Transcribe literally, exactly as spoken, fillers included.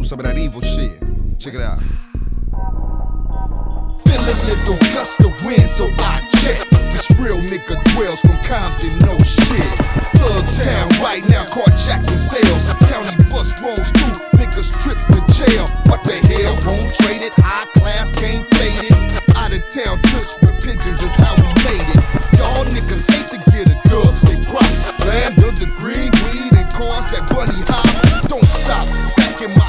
some of that evil shit. Check it out. Feel a little gust of wind, so I check. This real nigga dwells from Compton, no shit. Thug town right now, Cart Jackson say